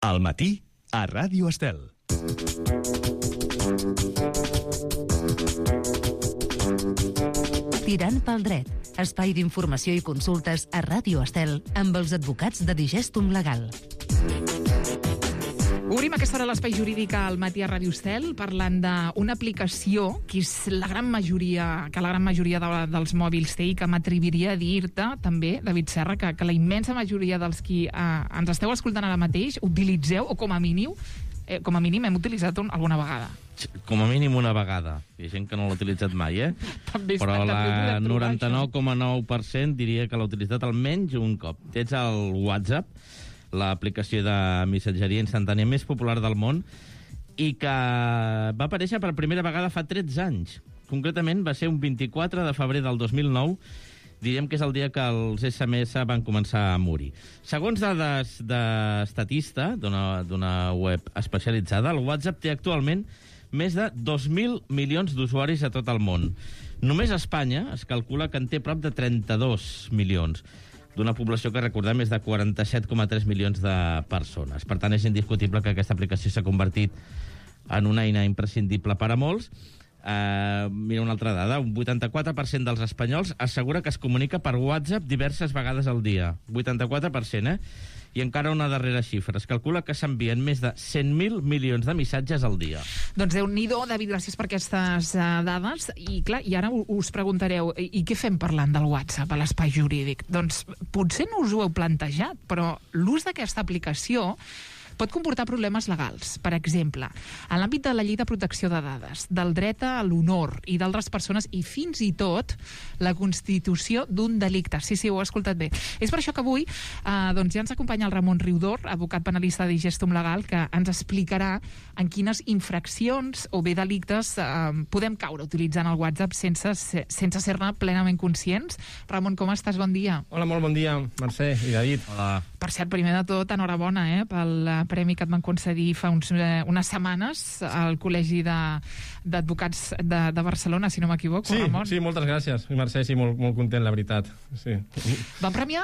Al matí, a Ràdio Estel. Tirant pel dret, espai d'informació i consultes a Ràdio Estel amb els advocats de Digestum Legal. Obrim aquesta hora l'espai jurídic al matí a Ràdio Estel parlant d'una aplicació que és la gran majoria dels mòbils té i que m'atreviria a dir-te també, David Serra, que la immensa majoria dels qui ens esteu escoltant ara mateix utilitzeu, o com a mínim hem utilitzat alguna vegada. Com a mínim una vegada. Hi ha gent que no l'ha utilitzat mai, També però la també 99,9% diria que l'ha utilitzat almenys un cop. Tens el WhatsApp, l'aplicació de missatgeria instantània més popular del món, i que va aparèixer per primera vegada fa 13 anys. Concretament va ser un 24 de febrer del 2009, diríem que és el dia que els SMS van començar a morir. Segons dades d'Estatista, d'una web especialitzada, el WhatsApp té actualment més de 2.000 milions d'usuaris a tot el món. Només a Espanya es calcula que en té prop de 32 milions, d'una població que, recordem, és de 47,3 milions de persones. Per tant, és indiscutible que aquesta aplicació s'ha convertit en una eina imprescindible per a molts. Mira una altra dada, un 84% dels espanyols assegura que es comunica per WhatsApp diverses vegades al dia. 84%, I encara una darrera xifra. Es calcula que s'envien més de 100.000 milions de missatges al dia. Doncs Déu-n'hi-do, David, gràcies per aquestes dades. I clar, i ara us preguntareu, i què fem parlant del WhatsApp a l'espai jurídic? Doncs potser no us ho heu plantejat, però l'ús d'aquesta aplicació pot comportar problemes legals. Per exemple, en l'àmbit de la llei de protecció de dades, del dret a l'honor i d'altres persones, i fins i tot la constitució d'un delicte. Sí, ho he escoltat bé. És per això que avui doncs ja ens acompanya el Ramon Riudor, advocat penalista de Digestum Legal, que ens explicarà en quines infraccions o bé delictes podem caure utilitzant el WhatsApp sense ser-ne plenament conscients. Ramon, com estàs? Bon dia. Hola, molt bon dia, Mercè i David. Hola. Per cert, primer de tot, enhorabona pel premi que et van concedir fa unes setmanes al Col·legi d'Advocats de Barcelona, si no m'equivoco, Ramon. Sí, moltes gràcies, Mercè, sí, molt content, la veritat. Sí. Van premiar,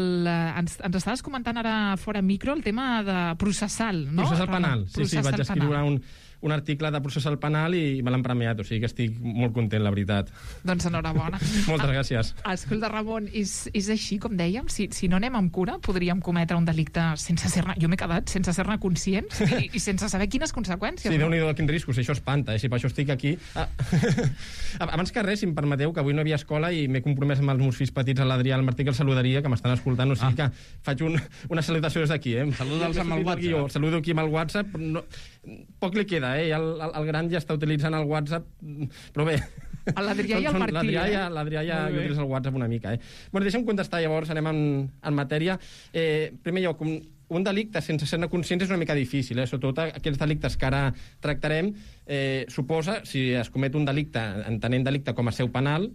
ens estaves comentant ara fora micro, el tema de processal, no? Processal penal, sí, vaig escriure un article de processal penal i me l'han premiat, o sigui que estic molt content, la veritat. Doncs enhorabona. Moltes gràcies. Escolta, Ramon, és així, com dèiem, si no anem amb cura, podríem cometre un delicte sense ser-ne, jo m'he quedat sense ser-ne conscients i sense saber quines conseqüències. Sí, Déu-n'hi-do, quins riscos, això espanta, si per això estic aquí. Abans que res, si em permeteu, que avui no hi havia escola i m'he compromès amb els meus fills petits, l'Adrià i el Martí, que els saludaria, que m'estan escoltant, o sigui que faig una salutació des d'aquí. Saluda'ls amb el WhatsApp. Saludo aquí amb el WhatsApp, poc li queda, el gran ja està utilitzant el WhatsApp, però bé. L'Adrià i el Martí, L'Adrià ja utilitza el WhatsApp una mica, Bueno, deixa'm contestar, llavors anem en matèria. Primer lloc, un delicte sense ser-ne conscients és una mica difícil, sobretot aquells delictes que ara tractarem, suposa, si es comet un delicte, entenent delicte com a seu penal,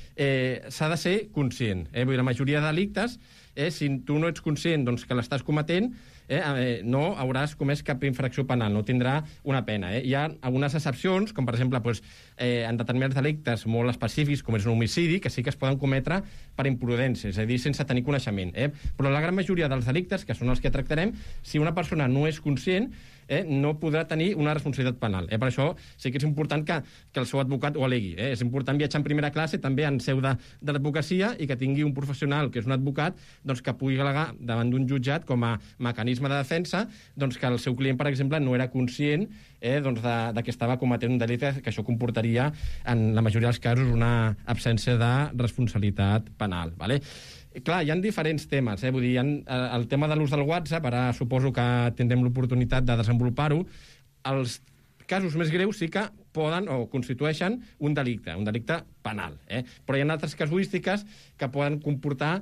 s'ha de ser conscient. Vull dir, la majoria de delictes, si tu no ets conscient que l'estàs cometent, no hauràs comès cap infracció penal, no tindrà una pena. Hi ha algunes excepcions, com per exemple en determinats delictes molt específics, com és un homicidi, que sí que es poden cometre per imprudència, és a dir, sense tenir coneixement. Però la gran majoria dels delictes, que són els que tractarem, si una persona no és conscient, no podrà tenir una responsabilitat penal. Per això sí que és important que el seu advocat ho alegui. És important viatjar en primera classe, també en seu de l'advocacia, i que tingui un professional, que és un advocat, que pugui al·legar davant d'un jutjat com a mecanisme de defensa que el seu client, per exemple, no era conscient de que estava cometent un delicte, que això comportaria, en la majoria dels casos, una absència de responsabilitat penal. Clar, hi ha diferents temes, vull dir, el tema de l'ús del WhatsApp, ara suposo que tindrem l'oportunitat de desenvolupar-ho. Els casos més greus sí que poden o constitueixen un delicte penal, però hi ha altres casuístiques que poden comportar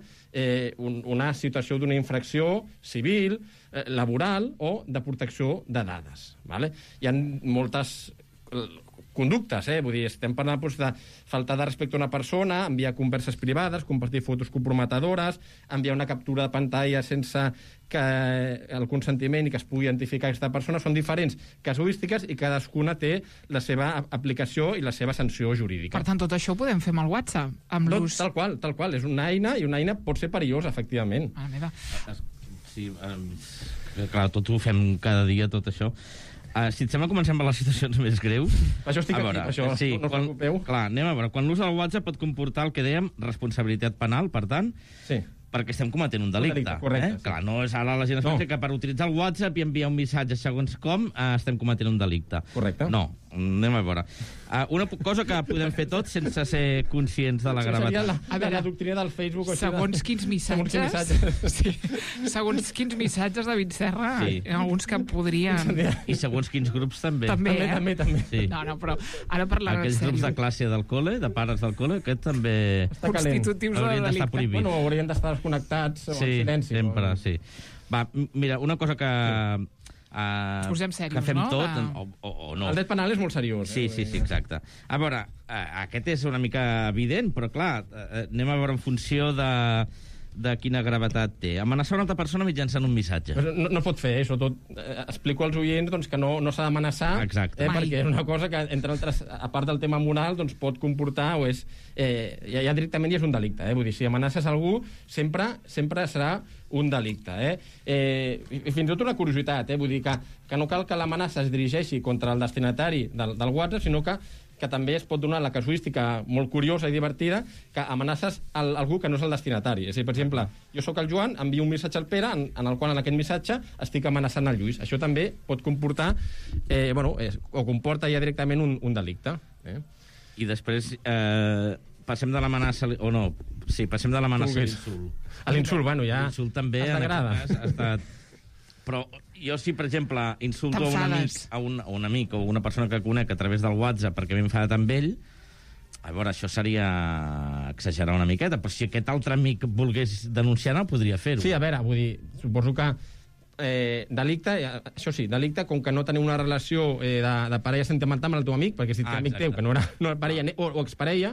una situació d'una infracció civil, laboral o de protecció de dades. Hi ha moltes conductes, vull dir, estem parlant de faltar de respecte a una persona, enviar converses privades, compartir fotos comprometedores, enviar una captura de pantalla sense que el consentiment i que es pugui identificar aquesta persona. Són diferents casuístiques i cadascuna té la seva aplicació i la seva sanció jurídica. Per tant, tot això ho podem fer amb el WhatsApp? Amb l'ús... Tal qual. És una eina i una eina pot ser perillosa, efectivament. Mira. Sí, clar, tot ho fem cada dia, tot això. Si et sembla, comencem per les situacions més greus. Per això estic A veure, aquí, per això sí, no us preocupeu. Clar, anem a veure. Quan l'ús del WhatsApp pot comportar el que dèiem responsabilitat penal, per tant, Sí. perquè estem cometent un delicte. Correcte, sí. Clar, no és ara la gent es pensa que per utilitzar el WhatsApp i enviar un missatge segons com estem cometent un delicte. Correcte. No, anem a veure. Una cosa que podem fer tots sense ser conscients de la Això seria gravetat. la doctrina del Facebook. o Segons quins missatges... Segons quins missatges, David Serra, Sí. alguns que podrien... I segons quins grups també. També, També. Sí. No, però ara parlant en Aquells grups de sèrio. classe del col·le, de pares del col·le, aquest també Està calent. Constitutius de haurien d'estar delicte. prohibits. Bueno, haurien d'estar desconnectats o en Sí, silenci. sempre, o... sí. Va, mira, una cosa que... Posem serios, que fem no? tot, Va. o no. El dret penal és molt seriós. Sí, exacte. A veure, aquest és una mica evident, però clar, anem a veure en funció de quina gravetat té. Amenaçar una altra persona mitjançant un missatge. No pot fer, sobretot explico als oients doncs, que no s'ha d'amenaçar, Exacte. Mai. perquè és una cosa que, entre altres, a part del tema moral, doncs, pot comportar o és... ja directament ja és un delicte. Vull dir, si amenaces algú, sempre serà un delicte. I fins i tot una curiositat, vull dir que no cal que l'amenaça es dirigeixi contra el destinatari del WhatsApp, sinó que també es pot donar la casuística molt curiosa i divertida que amenaces algú que no és el destinatari. És a dir, per exemple, jo sóc el Joan, envio un missatge al Pere en el qual en aquest missatge estic amenaçant el Lluís. Això també pot comportar, o comporta ja directament un delicte. I després passem de l'amenaça... O no, sí, passem de l'amenaça a l'insult. A l'insult, bueno, ja... L'insult també, en t'agrada. aquest cas, ha estat... Però jo, si, per exemple, insulto a un amic o una persona que conec a través del WhatsApp perquè m'he enfadat amb ell, a veure, això seria exagerar una miqueta, però si aquest altre amic volgués denunciar-ho, podria fer-ho. Sí, a veure, vull dir, suposo que delicte, això sí, delicte com que no teniu una relació de parella sentimental amb el teu amic, perquè si ets amic teu, que no era parella o exparella,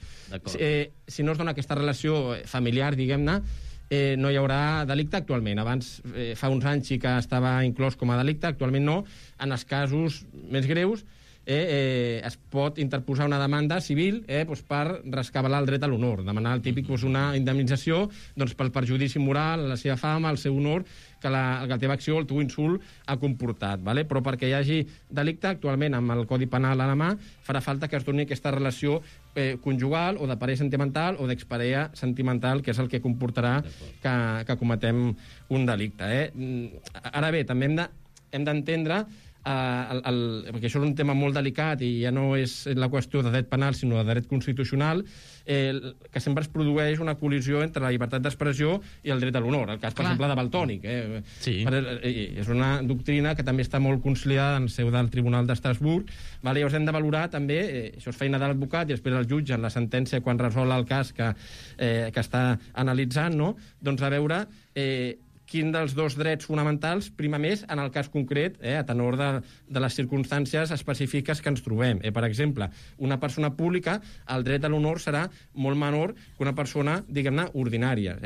si no es dona aquesta relació familiar, diguem-ne, no hi haurà delicte actualment. Abans, fa uns anys sí que estava inclòs com a delicte, actualment no. En els casos més greus es pot interposar una demanda civil per rescabalar el dret a l'honor, demanar el típic una indemnització pel perjudici moral, la seva fama, el seu honor, que la teva acció, el teu insult, ha comportat. Però perquè hi hagi delicte, actualment, amb el Codi Penal a la mà, farà falta que es doni aquesta relació conjugal o de parella sentimental o d'exparella sentimental, que és el que comportarà que cometem un delicte. Ara bé, també hem d'entendre perquè això és un tema molt delicat i ja no és la qüestió de dret penal sinó de dret constitucional, que sempre es produeix una col·lisió entre la llibertat d'expressió i el dret a l'honor. El cas, per exemple, de Valtònyc. Sí. És una doctrina que també està molt consolidada en seu del Tribunal d'Estrasburg. Llavors hem de valorar també, això és feina de l'advocat i després el jutge en la sentència quan resol el cas que està analitzant, no? Doncs a veure quin dels dos drets fonamentals prima més en el cas concret, a tenor de les circumstàncies específiques que ens trobem. Per exemple, una persona pública, el dret a l'honor serà molt menor que una persona, diguem-ne, ordinària.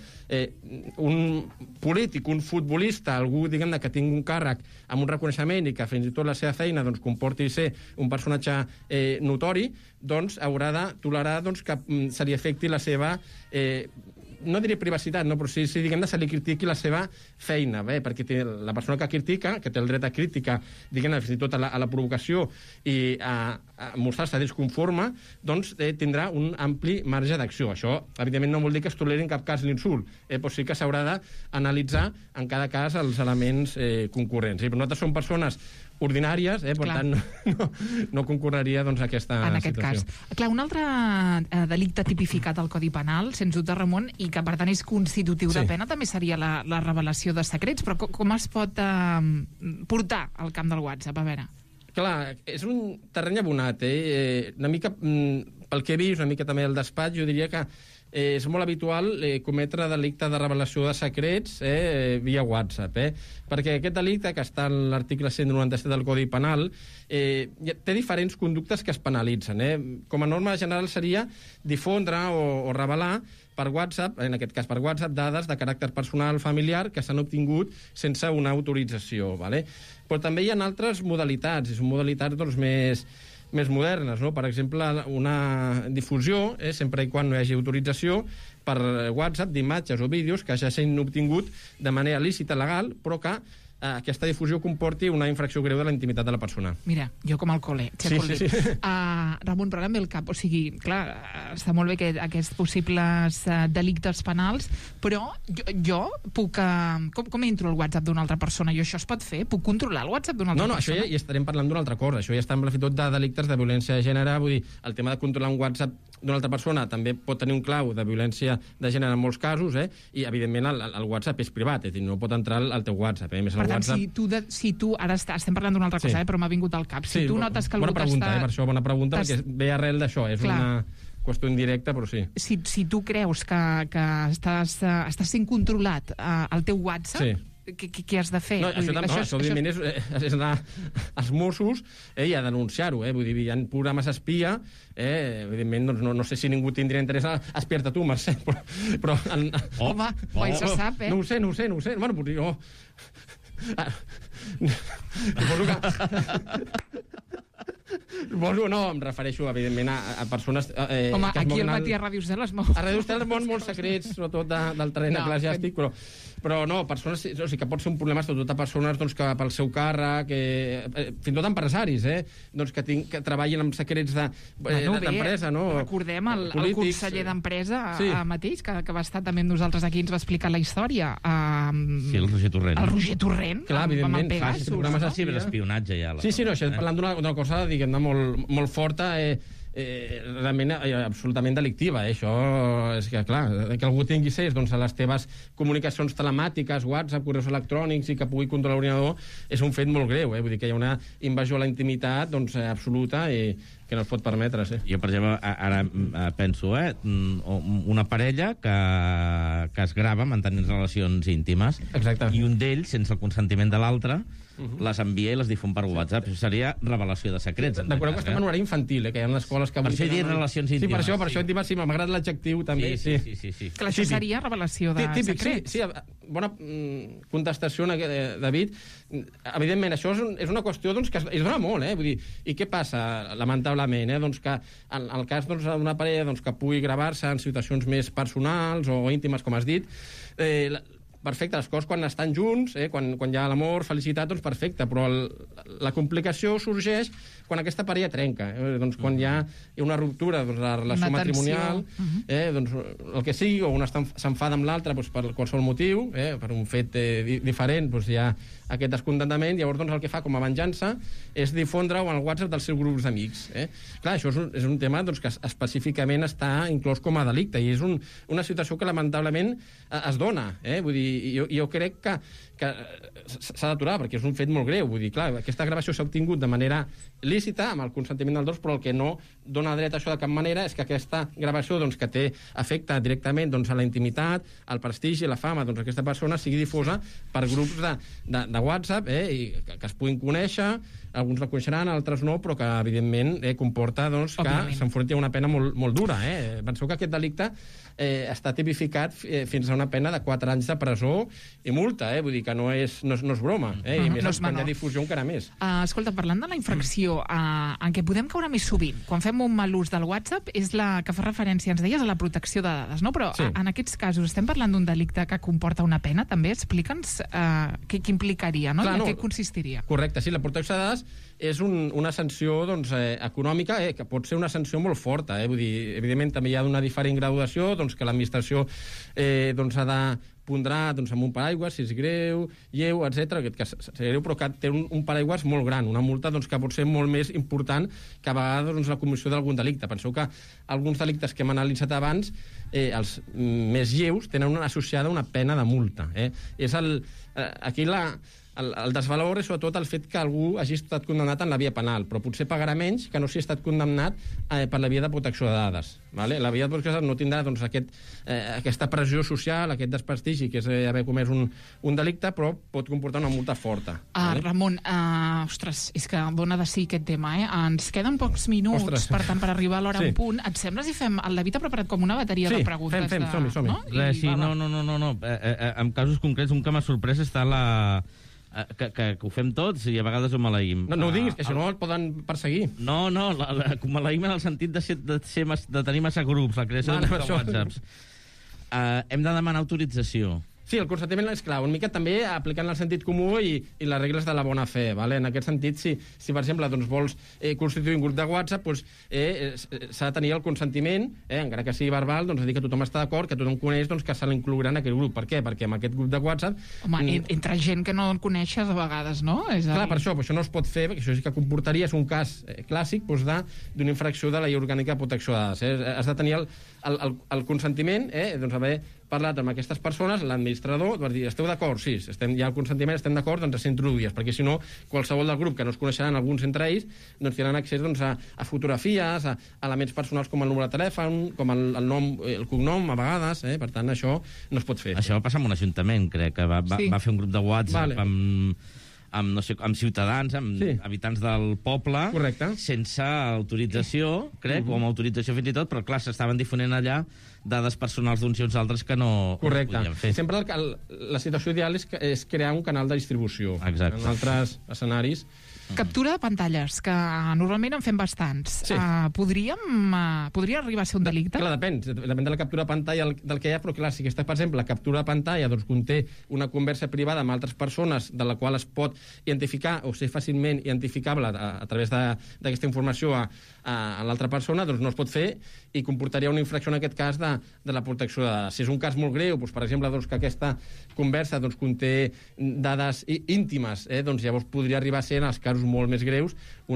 Un polític, un futbolista, algú, diguem-ne, que tingui un càrrec amb un reconeixement i que fins i tot la seva feina comporti ser un personatge notori, doncs haurà de tolerar que se li afecti la seva no diré privacitat, no, però sí diguem-ne, se li critiqui la seva feina, perquè la persona que critica, que té el dret a crítica, diguem-ne, fins i tot a la provocació i a mostrar-se disconforme, doncs tindrà un ampli marge d'acció. Això, evidentment, no vol dir que es toleri en cap cas l'insult, però sí que s'haurà d'analitzar en cada cas els elements concurrents. Però nosaltres som persones ordinàries, per tant no concorreria aquesta en aquest situació. cas. Clar, un altre delicte tipificat al Codi Penal, sens dubte, Ramon, i que per tant és constitutiu de pena, també seria la revelació de secrets, però com es pot portar al camp del WhatsApp? A veure. Clar, és un terreny abonat, una mica, pel que he vist, una mica també al despatx, jo diria que és molt habitual cometre delicte de revelació de secrets via WhatsApp, perquè aquest delicte, que està en l'article 197 del Codi Penal, té diferents conductes que es penalitzen. Com a norma general seria difondre o revelar per WhatsApp, en aquest cas per WhatsApp, dades de caràcter personal familiar que s'han obtingut sense una autorització. Però també hi ha altres modalitats, i són modalitats més més modernes, no? Per exemple, una difusió, sempre i quan no hi hagi autorització, per WhatsApp d'imatges o vídeos que ja s'han obtingut de manera lícita, legal, però que aquesta difusió comporti una infracció greu de la intimitat de la persona. Mira, jo com al col·le. Sí. Ramon, però ara em ve el cap. O sigui, clar, està molt bé aquests possibles delictes penals, però jo puc... Com entro al WhatsApp d'una altra persona? Jo això es pot fer? Puc controlar el WhatsApp d'una altra persona? No, això ja estarem parlant d'una altra cosa. Això ja està en la fitot de delictes de violència de gènere. Vull dir, el tema de controlar un WhatsApp d'una altra persona també pot tenir un clau de violència de gènere en molts casos, i evidentment el WhatsApp és privat, és a dir, no pot entrar al teu WhatsApp. Més per tant, WhatsApp... si tu ara estem parlant d'una altra cosa, però m'ha vingut al cap. Si tu notes que algú bona pregunta, per això, bona pregunta, perquè ve arrel d'això, és una qüestió indirecta, però sí. Si tu creus que estàs sent controlat al teu WhatsApp, què has de fer? No, això òbviament és anar als Mossos i a denunciar-ho. Vull dir, hi ha programes espia, evidentment, no sé si ningú tindria interès a espiar-te tu, Mercè, però... Home, mai se sap, No ho sé. Bueno, potser jo... No, em refereixo, evidentment, a persones... Home, aquí al matí a Ràdio Estel es mou... A Ràdio Estel es mouen molts secrets, sobretot del terreny eclesiàstic, però no, persones... O sigui, que pot ser un problema, sobretot a persones que pel seu càrrec, fins i tot empresaris, que treballin amb secrets d'empresa, no? Recordem el conseller d'Empresa mateix, que va estar també amb nosaltres aquí, ens va explicar la història. Sí, el Roger Torrent. El Roger Torrent, clar, evidentment, programes de ciberespionatge, ja. Sí, no, això parlant d'una cosa, diguem-ne, molt forta, realment absolutament delictiva. Això és que, clar, que algú tingui accés a les teves comunicacions telemàtiques, WhatsApp, correus electrònics, i que pugui controlar l'ordinador, és un fet molt greu. Vull dir que hi ha una invasió a la intimitat absoluta i que no es pot permetre. Jo, per exemple, ara penso, una parella que es grava mantenint relacions íntimes. Exacte. I un d'ells, sense el consentiment de l'altre, les envia i les difon per WhatsApp. Això seria revelació de secrets. Recordeu que estem en horari infantil, que hi ha escoles que... Per això he dit relacions íntimes. Sí, per això íntimes, sí, m'agrada l'adjectiu també. Sí. Clar, això seria revelació de secrets. Sí, bona contestació, David. Evidentment, això és una qüestió que es dona molt, Vull dir, i què passa, lamentablement, que en el cas d'una parella que pugui gravar-se en situacions més personals o íntimes, com has dit, perfecte, les coses quan estan junts, quan hi ha l'amor, felicitat, doncs perfecte, però la complicació sorgeix quan aquesta parella trenca, quan hi ha una ruptura de la relació matrimonial, el que sigui, o una s'enfada amb l'altre per qualsevol motiu, per un fet diferent, hi ha aquest descontentament, llavors el que fa com a venjança és difondre-ho en el WhatsApp dels seus grups d'amics. Clar, això és un tema que específicament està inclòs com a delicte, i és una situació que lamentablement es dona. Vull dir, jo crec que s'ha d'aturar, perquè és un fet molt greu. Vull dir, clar, aquesta gravació s'ha obtingut de manera lícita, amb el consentiment dels dos, però el que no dona dret a això de cap manera és que aquesta gravació que afecta directament a la intimitat, al prestigi, la fama d'aquesta persona sigui difosa per grups de WhatsApp, i que es puguin conèixer, alguns la coneixeran, altres no, però que evidentment comporta que s'enfronti a una pena molt dura. Penseu que aquest delicte està tipificat fins a una pena de 4 anys de presó i multa, vull dir que no és broma, i a més quan hi ha difusió encara més. Escolta, parlant de la infracció en què podem caure més sovint quan fem un mal ús del WhatsApp és la que fa referència, ens deies, a la protecció de dades, no? Però en aquests casos estem parlant d'un delicte que comporta una pena, també? Explica'ns què implicaria, no? I en què consistiria. Correcte, sí, la protecció de dades és una sanció econòmica, que pot ser una sanció molt forta. Vull dir, evidentment també hi ha una diferent graduació, que l'administració ha de pondrà amb un paraigua, si és greu, lleu, etc, que és greu, però que té un paraigua molt gran, una multa que pot ser molt més important que a vegades la comissió d'algun delicte. Penseu que alguns delictes que hem analitzat abans, els més lleus, tenen associada una pena de multa. Aquí el desvalor és sobretot el fet que algú hagi estat condemnat en la via penal, però potser pagarà menys que no si ha estat condemnat per la via de protecció de dades. La via de protecció de dades no tindrà aquesta pressió social, aquest desprestigi, que és haver comès un delicte, però pot comportar una multa forta. Ramon, ostres, és que dona de sí aquest tema, Ens queden pocs minuts, per tant, per arribar a l'hora en punt. Et sembla si fem... El David ha preparat com una bateria de preguntes. Sí, som-hi. No. En casos concrets, un que m'ha sorprès està que ho fem tots i a vegades ho maleïm. No ho diguis, que això no el poden perseguir. No, ho maleïm en el sentit de tenir massa grups, la creació de WhatsApps. Hem de demanar autorització. Sí, el consentiment és clar, una mica també aplicant el sentit comú i les regles de la bona fe. Vale? En aquest sentit, si per exemple doncs, vols constituir un grup de WhatsApp, doncs, s'ha de tenir el consentiment, encara que sigui verbal, doncs, dir que tothom està d'acord, que tothom coneix doncs, que se l'inclourà en aquest grup. Per què? Perquè en aquest grup de WhatsApp... Home, entre gent que no en coneixes a vegades, no? Clar, per això no es pot fer, perquè això sí que comportaria, és un cas clàssic doncs, d'una infracció de la Llei Orgànica de Protecció de Dades. Has de tenir el consentiment, doncs haver parlat amb aquestes persones, l'administrador, va dir, esteu d'acord? Sí, hi ha el consentiment, estem d'acord, doncs s'introduïes, perquè si no, qualsevol del grup que no es coneixeran alguns entre ells, doncs tindran accés doncs, a fotografies, a elements personals com el número de telèfon, com el nom, el cognom, a vegades, per tant, això no es pot fer. Això va passar amb un ajuntament, crec, que va fer un grup de WhatsApp amb ciutadans, amb habitants del poble, sense autorització, crec, o amb autorització fins i tot, però clar, s'estaven difonent allà dades personals d'uns i uns altres que no podien fer. Sempre la situació ideal és crear un canal de distribució. Exacte. En altres escenaris... Captura de pantalles, que normalment en fem bastants. Sí. Podria arribar a ser un delicte? Clar, depèn de la captura de pantalla del que hi ha, però clar, si aquesta, per exemple, la captura de pantalla doncs, conté una conversa privada amb altres persones de la qual es pot identificar o ser fàcilment identificable a través d'aquesta informació a l'altra persona, doncs no es pot fer i comportaria una infracció en aquest cas de la protecció de dades. Si és un cas molt greu, doncs, per exemple, doncs, que aquesta conversa doncs, conté dades íntimes, doncs llavors podria arribar a ser, en els casos molt més greus,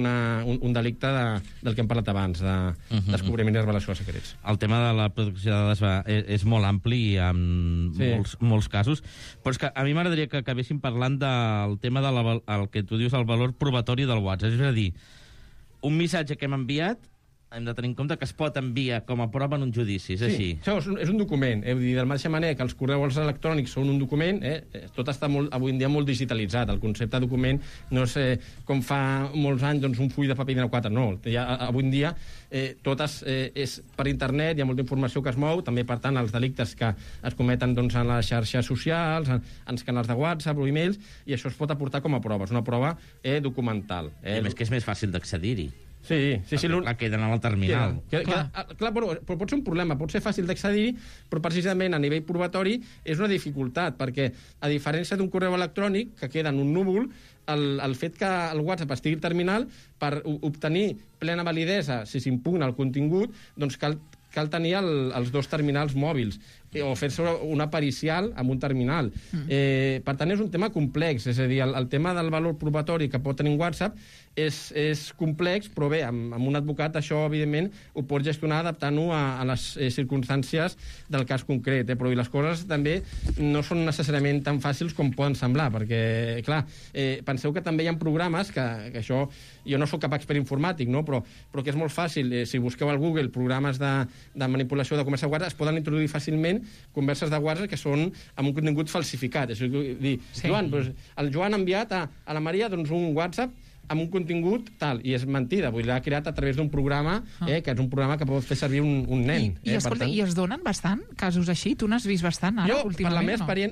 un delicte del que hem parlat abans, de descobriment i revelació de secrets. El tema de la protecció de dades és molt ampli i en molts casos, però és que a mi m'agradaria que acabéssim parlant del tema del que tu dius, el valor probatori del WhatsApp. És a dir, un missatge que hem enviat, hem de tenir en compte que es pot enviar com a prova en un judici, és així. Això és un document. De la mateixa manera que els correus electrònics són un document, tot està avui en dia molt digitalitzat. El concepte de document no és com fa molts anys doncs, un full de paper d'A4. No, avui en dia tot és per internet, hi ha molta informació que es mou, també, per tant, els delictes que es cometen doncs, en les xarxes socials, en els canals de WhatsApp o e-mails, i això es pot aportar com a prova. És una prova documental. I a més que és més fàcil d'accedir-hi. Sí. Clar, queden al terminal. Clar, però pot ser un problema, pot ser fàcil d'accedir, però precisament a nivell probatori és una dificultat, perquè a diferència d'un correu electrònic que queda en un núvol, el fet que el WhatsApp estigui al terminal, per obtenir plena validesa, si s'impugna el contingut, doncs cal tenir els dos terminals mòbils o fer-se una pericial amb un terminal. Per tant, és un tema complex, és a dir, el tema del valor probatori que pot tenir un WhatsApp és complex, però bé, amb un advocat això, evidentment, ho pot gestionar adaptant-ho a les circumstàncies del cas concret, però les coses també no són necessàriament tan fàcils com poden semblar, perquè, clar, penseu que també hi ha programes que això, jo no sóc cap expert informàtic, no? però que és molt fàcil, si busqueu al Google programes de manipulació de conversa de WhatsApp, es poden introduir fàcilment converses de WhatsApp que són amb un contingut falsificat. És a dir, Joan, doncs, el Joan ha enviat a la Maria doncs, un WhatsApp amb un contingut tal, i és mentida, l'ha creat a través d'un programa, que és un programa que pot fer servir un nen. I escolta, i es donen bastant casos així? Tu n'has vist bastant ara, últimament? Per la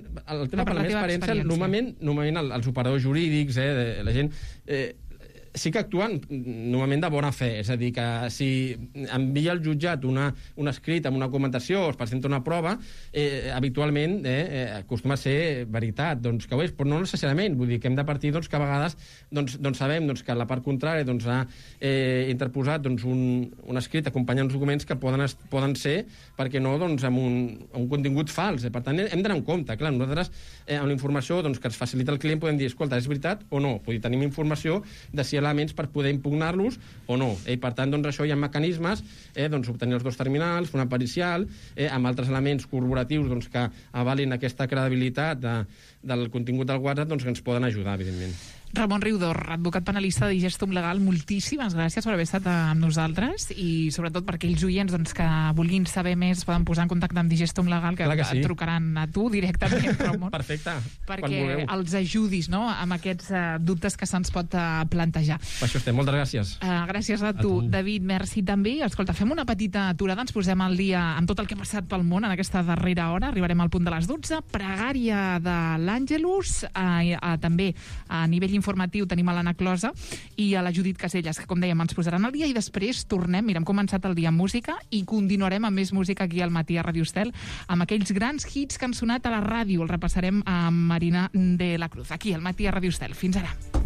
meva experiència, normalment els operadors jurídics, la gent... sí que actuen normalment de bona fe, és a dir, que si envia al jutjat un escrit amb una documentació o es presenta una prova, habitualment acostuma a ser veritat, doncs que ho és, però no necessàriament, vull dir que hem de partir doncs, que a vegades doncs sabem doncs, que la part contrària doncs, ha interposat doncs, un escrit acompanyant uns documents que poden ser, perquè no, doncs, amb un contingut fals. Per tant, hem d'anar en compte. Clar, nosaltres, amb la informació doncs, que ens facilita el client, podem dir, escolta, és veritat o no? Vull dir, tenim informació de si elements per poder impugnar-los o no. Per tant, doncs, això hi ha mecanismes, doncs, obtenir els dos terminals, fer una pericial, amb altres elements corporatius doncs, que avalin aquesta credibilitat del contingut del WhatsApp, doncs, que ens poden ajudar, evidentment. Ramon Riudor, advocat penalista de Digestum Legal, moltíssimes gràcies per haver estat amb nosaltres i sobretot per aquells oients doncs, que vulguin saber més poden posar en contacte amb Digestum Legal, que sí. et trucaran a tu directament, Ramon. Perfecte, perquè els ajudis, no?, amb aquests dubtes que se'ns pot plantejar. Per això estem, moltes gràcies. Gràcies a tu, David, merci també. Escolta, fem una petita aturada, ens posem al dia amb tot el que ha passat pel món en aquesta darrera hora, arribarem al punt de les 12, pregària de l'Àngelus, també a nivell informatiu tenim a l'Anna Closa i a la Judit Caselles, que com dèiem ens posaran al dia, i després tornem, mira, hem començat el dia amb música i continuarem amb més música aquí al matí a Radio Estel, amb aquells grans hits que han sonat a la ràdio. El repassarem amb Marina de la Cruz, aquí al matí a Radio Estel. Fins ara.